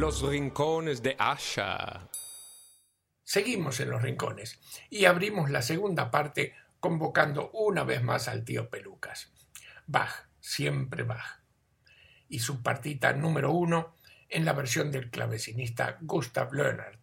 los rincones de Asha. Seguimos en los rincones y abrimos la segunda parte convocando una vez más al tío Pelucas. Bach, siempre Bach. Y su partita número 1 en la versión del clavecinista Gustav Leonhardt.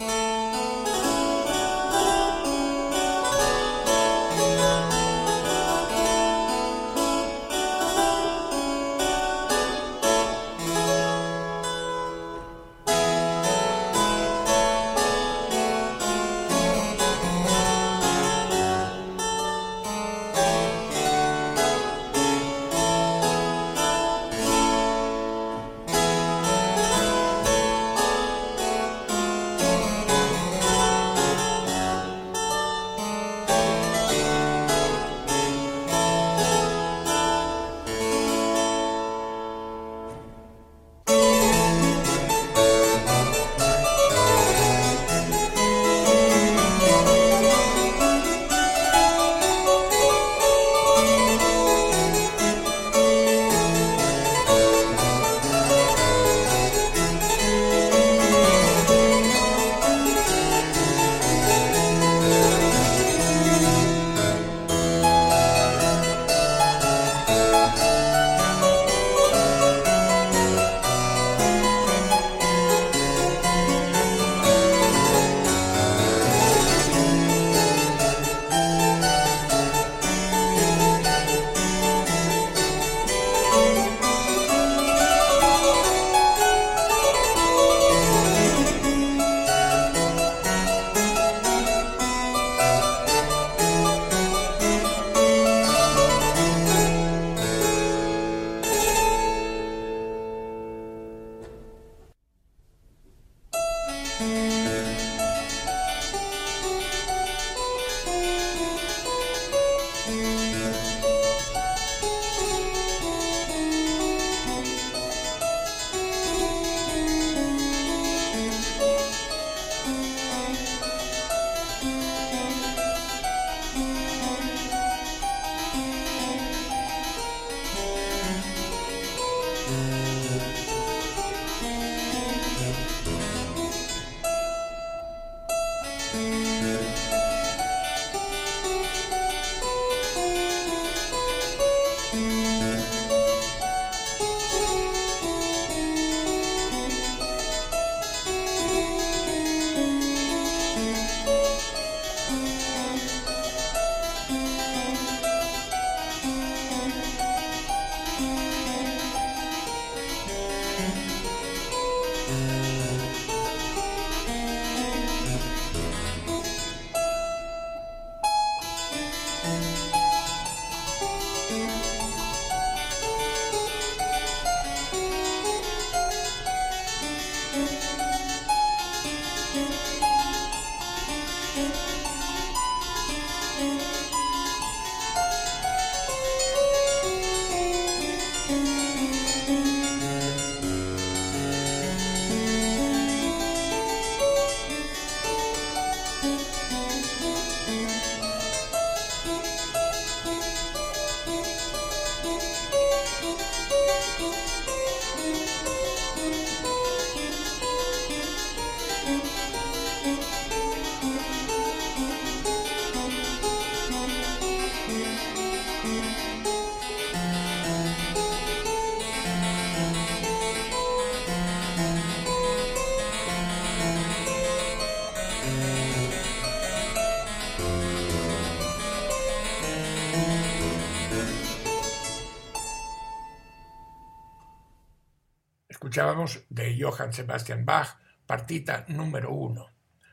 Escuchábamos de Johann Sebastian Bach, partita número 1,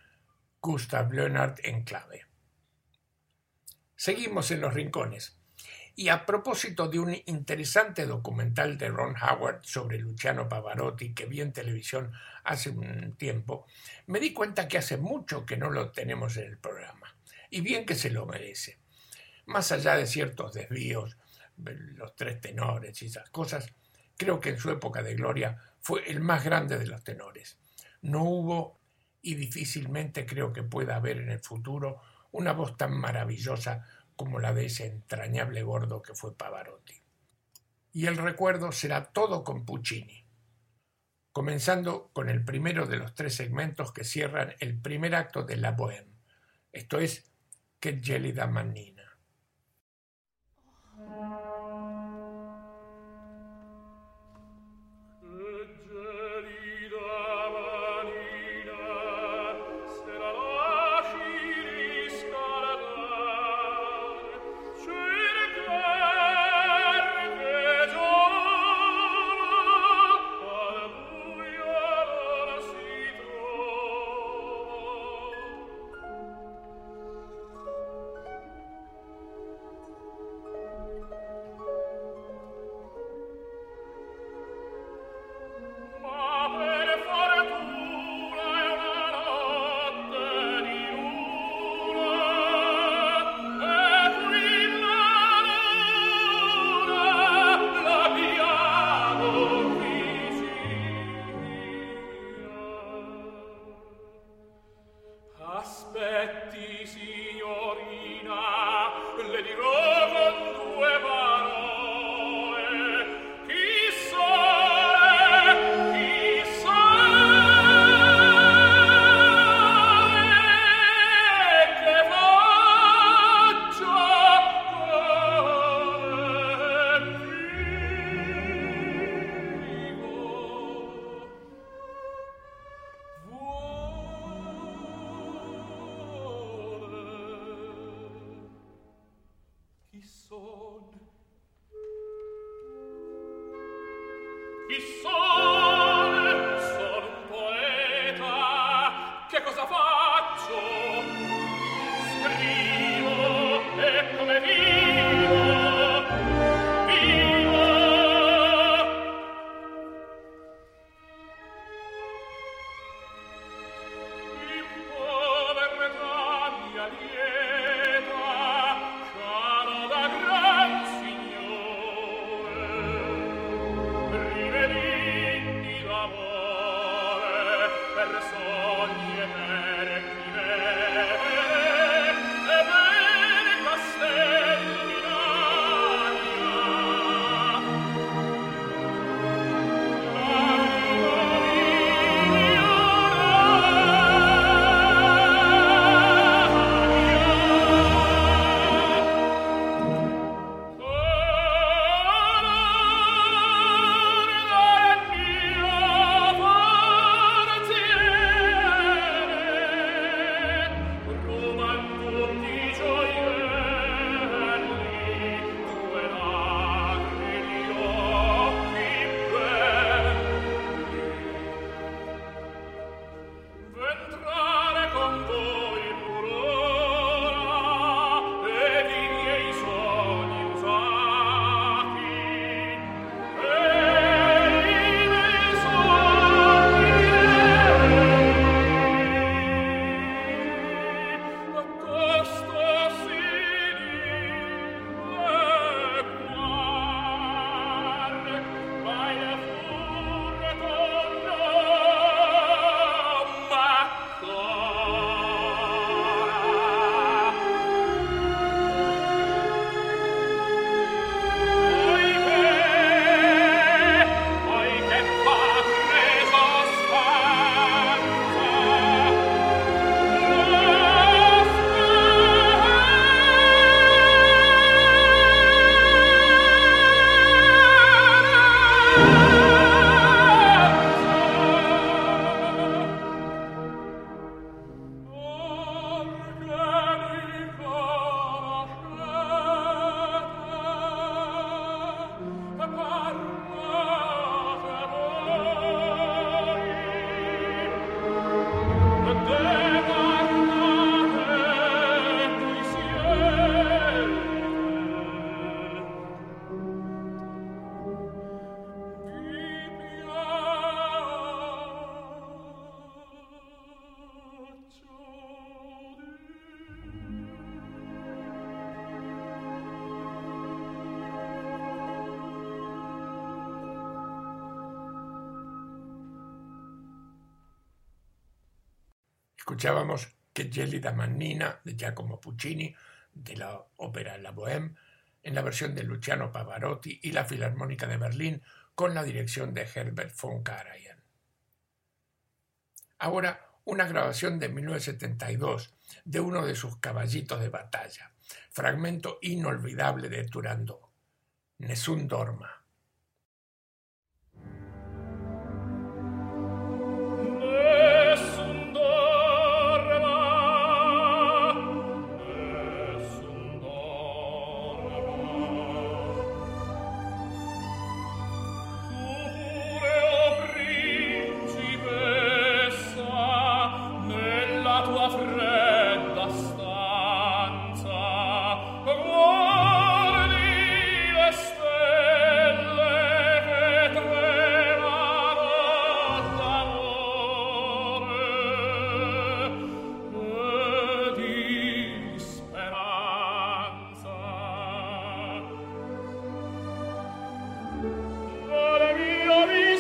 Gustav Leonhardt en clave. Seguimos en los rincones. Y a propósito de un interesante documental de Ron Howard sobre Luciano Pavarotti que vi en televisión hace un tiempo, me di cuenta que hace mucho que no lo tenemos en el programa. Y bien que se lo merece. Más allá de ciertos desvíos, los tres tenores y esas cosas, creo que en su época de gloria fue el más grande de los tenores. No hubo, y difícilmente creo que pueda haber en el futuro, una voz tan maravillosa como la de ese entrañable gordo que fue Pavarotti. Y el recuerdo será todo con Puccini, comenzando con el primero de los tres segmentos que cierran el primer acto de La Bohème, esto es, Che gelida mannina. Aspetti, signorina, le dirò con due parole. Chi sole, che faccia Chi sono? Sono un poeta. Che cosa faccio? Scrivo e come vivo. Vivo. In povertà mia lieta, caro da gran signore, rivedini l'amore per sogni e per chimere e per castelli d'aria. Ventrare con voi purora ed i miei sogni usati e i miei sogni a costo si dileguare vai a furre torno ma poiché fa preso Escuchábamos Che gélida mannina de Giacomo Puccini de la ópera La Bohème en la versión de Luciano Pavarotti y la Filarmónica de Berlín con la dirección de Herbert von Karajan. Ahora una grabación de 1972 de uno de sus caballitos de batalla, fragmento inolvidable de Turandot, Nessun dorma.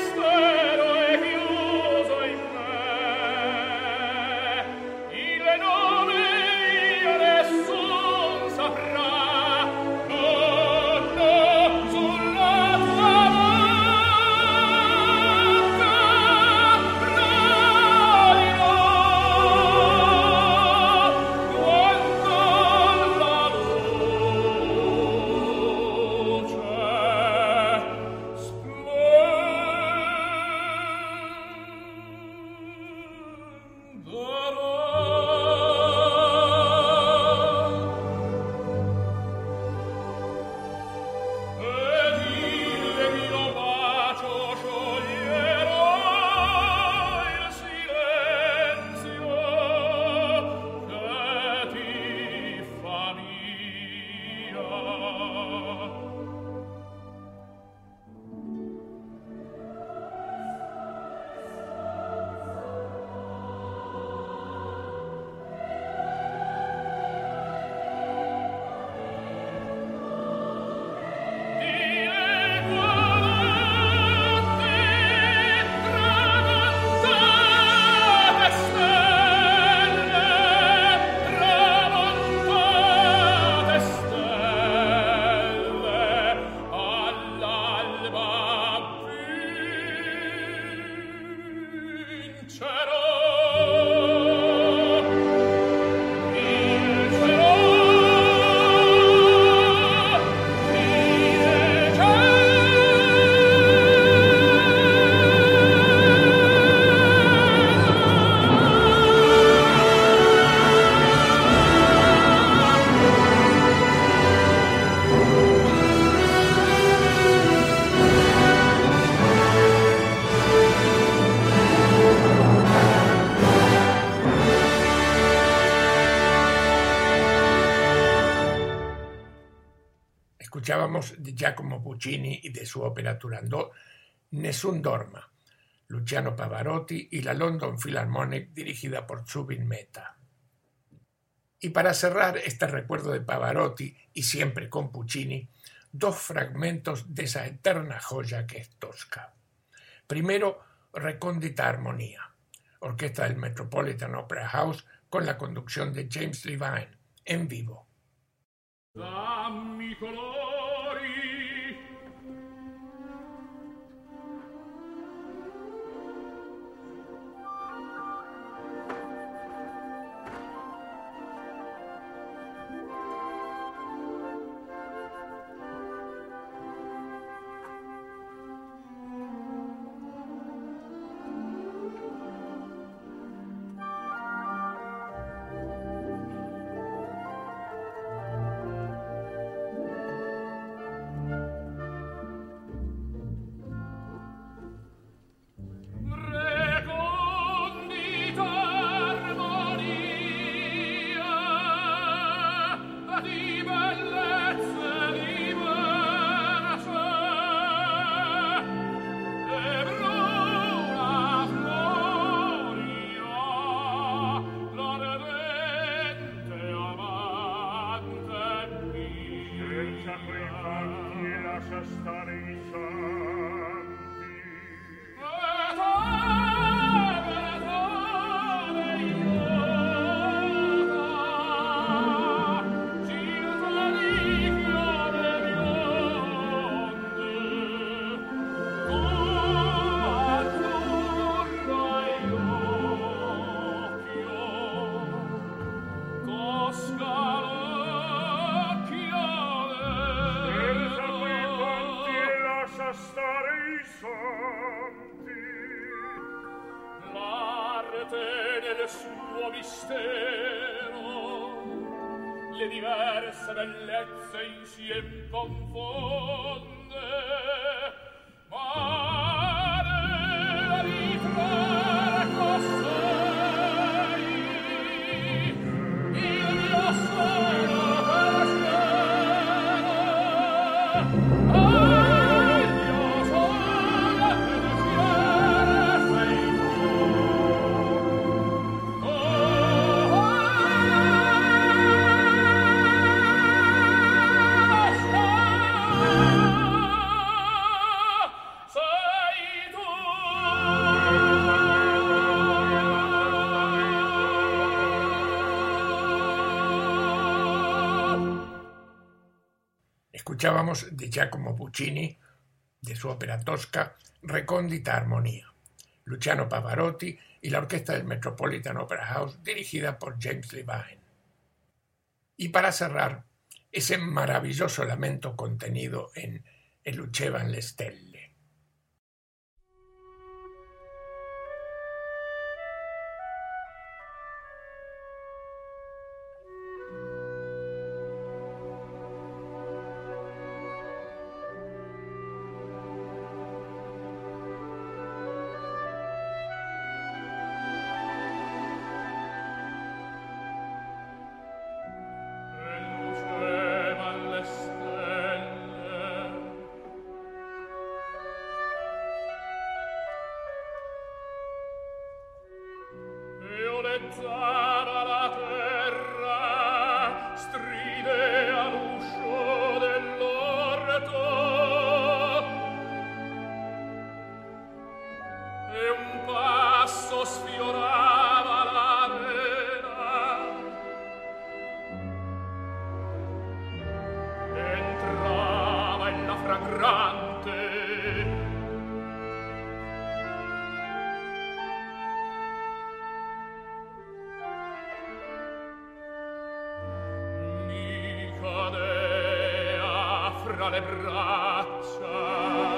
Le Escuchábamos de Giacomo Puccini y de su ópera Turandot Nessun Dorma, Luciano Pavarotti y la London Philharmonic dirigida por Zubin Mehta. Y para cerrar este recuerdo de Pavarotti y siempre con Puccini, dos fragmentos de esa eterna joya que es Tosca. Primero, Recóndita Armonía, orquesta del Metropolitan Opera House con la conducción de James Levine, en vivo. Dammi colori. Escuchábamos de Giacomo Puccini, de su ópera Tosca, Recóndita Armonía, Luciano Pavarotti y la orquesta del Metropolitan Opera House dirigida por James Levine. Y para cerrar, ese maravilloso lamento contenido en E lucevan le stelle. Le braccia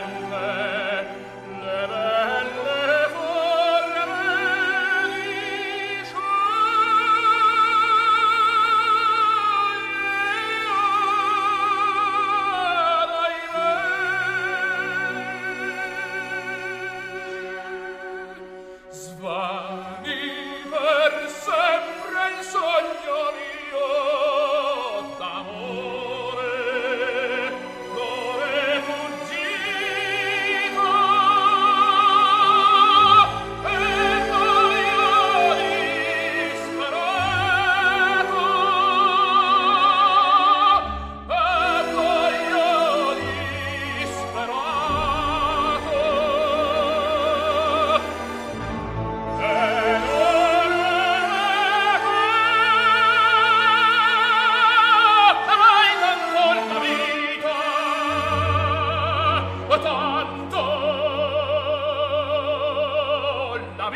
fremente le belle forme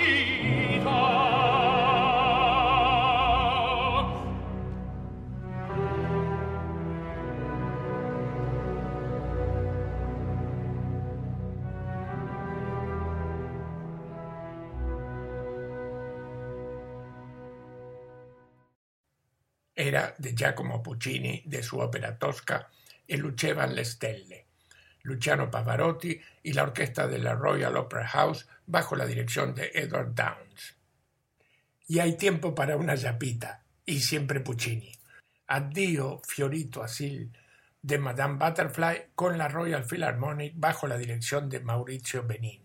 Era de Giacomo Puccini, de su ópera Tosca, e Lucevan le Stelle, Luciano Pavarotti y la orquesta de la Royal Opera House bajo la dirección de Edward Downes. Y hay tiempo para una yapita, y siempre Puccini. Addio Fiorito Asil, de Madame Butterfly con la Royal Philharmonic bajo la dirección de Maurizio Benini.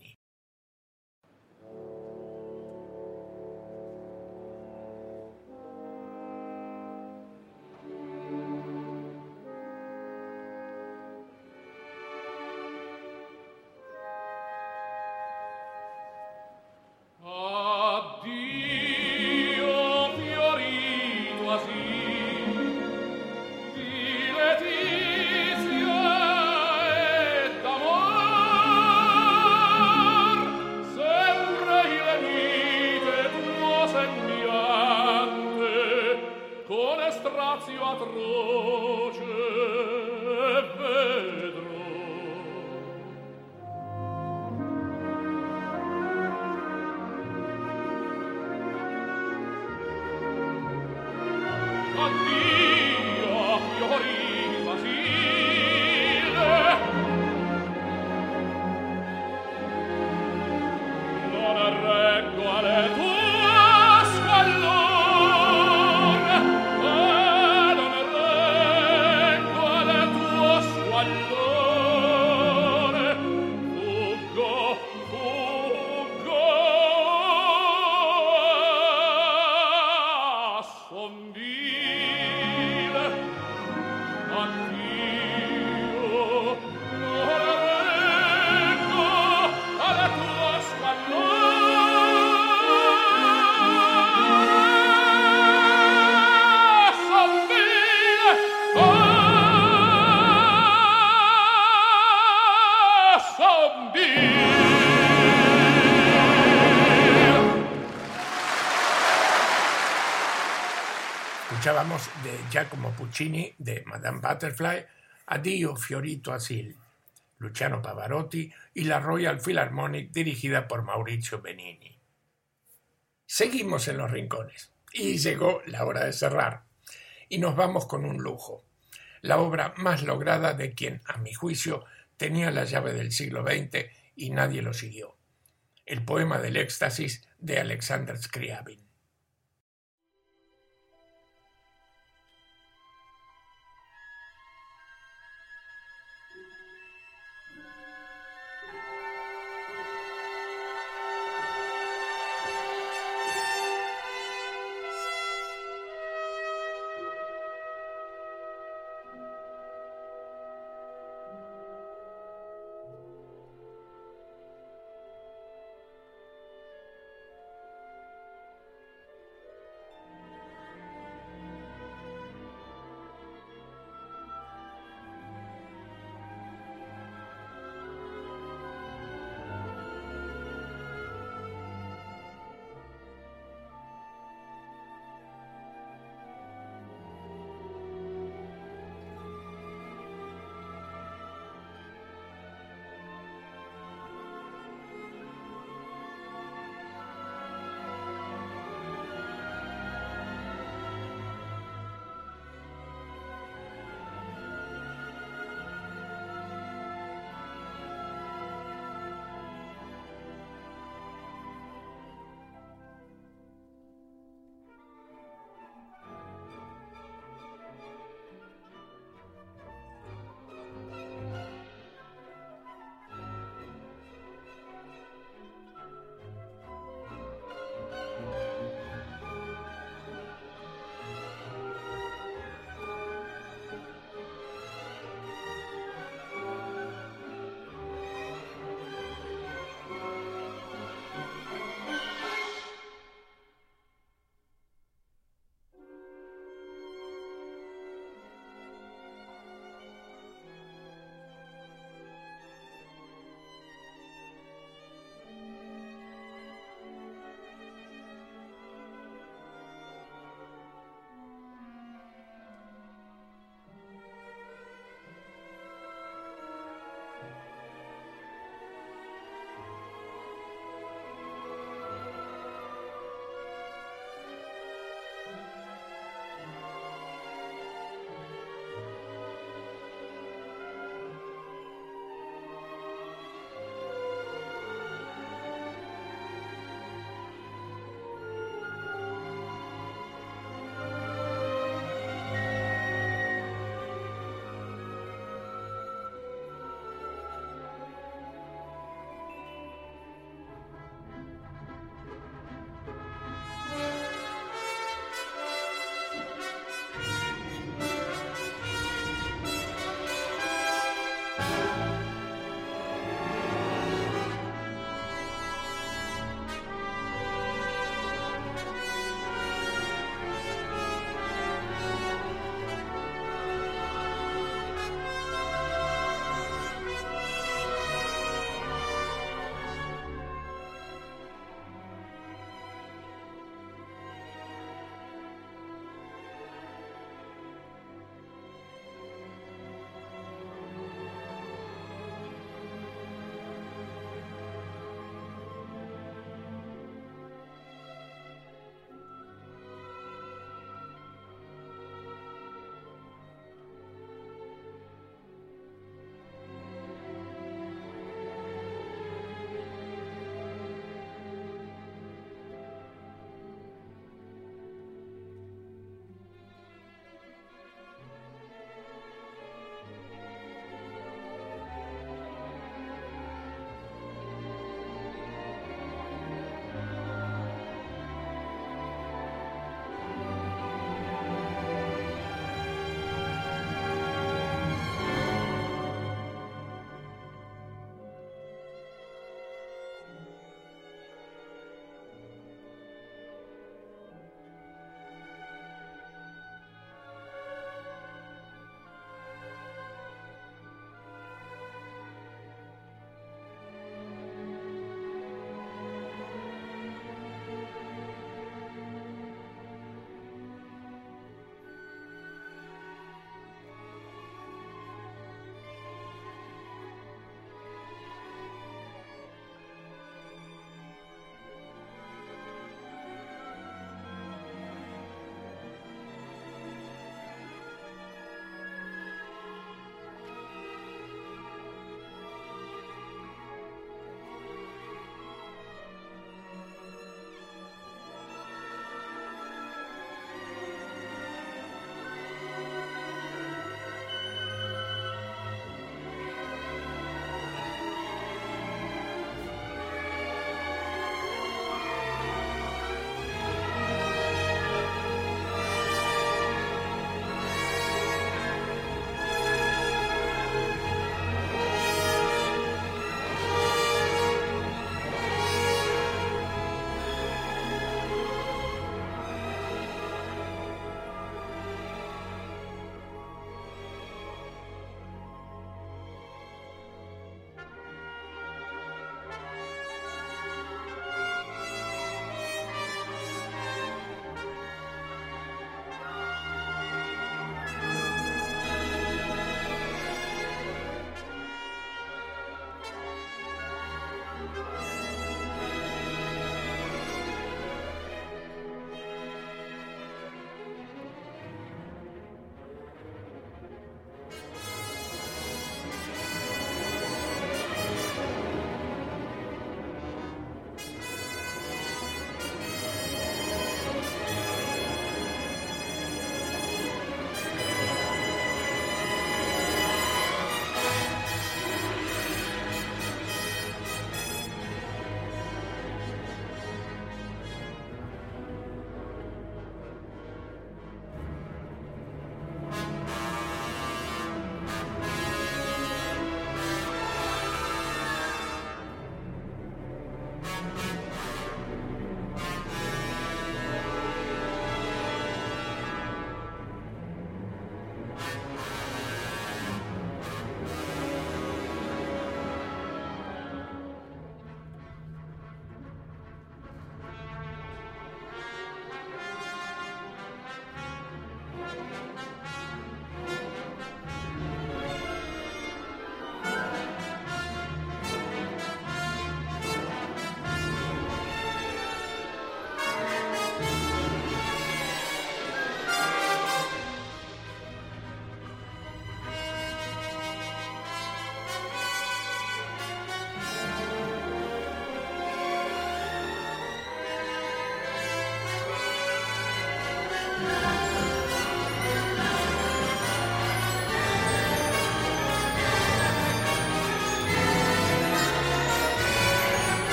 Escuchábamos de Giacomo Puccini, de Madame Butterfly, Addio Fiorito Asil, Luciano Pavarotti y la Royal Philharmonic dirigida por Maurizio Benini. Seguimos en los rincones y llegó la hora de cerrar y nos vamos con un lujo, la obra más lograda de quien, a mi juicio, tenía la llave del siglo XX y nadie lo siguió, el poema del éxtasis de Alexander Scriabin.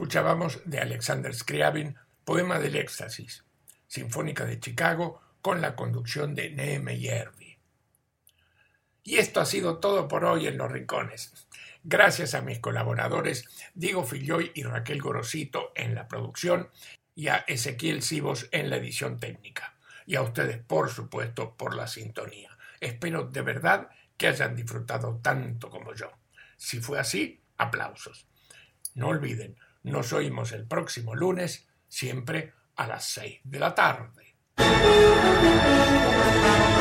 Escuchábamos de Alexander Scriabin, Poema del Éxtasis, Sinfónica de Chicago, con la conducción de Neeme Järvi. Y esto ha sido todo por hoy en Los Rincones. Gracias a mis colaboradores Diego Filloy y Raquel Gorosito en la producción y a Ezequiel Sivos en la edición técnica. Y a ustedes, por supuesto, por la sintonía. Espero de verdad que hayan disfrutado tanto como yo. Si fue así, aplausos. No olviden, nos oímos el próximo lunes, siempre a las 6 de la tarde.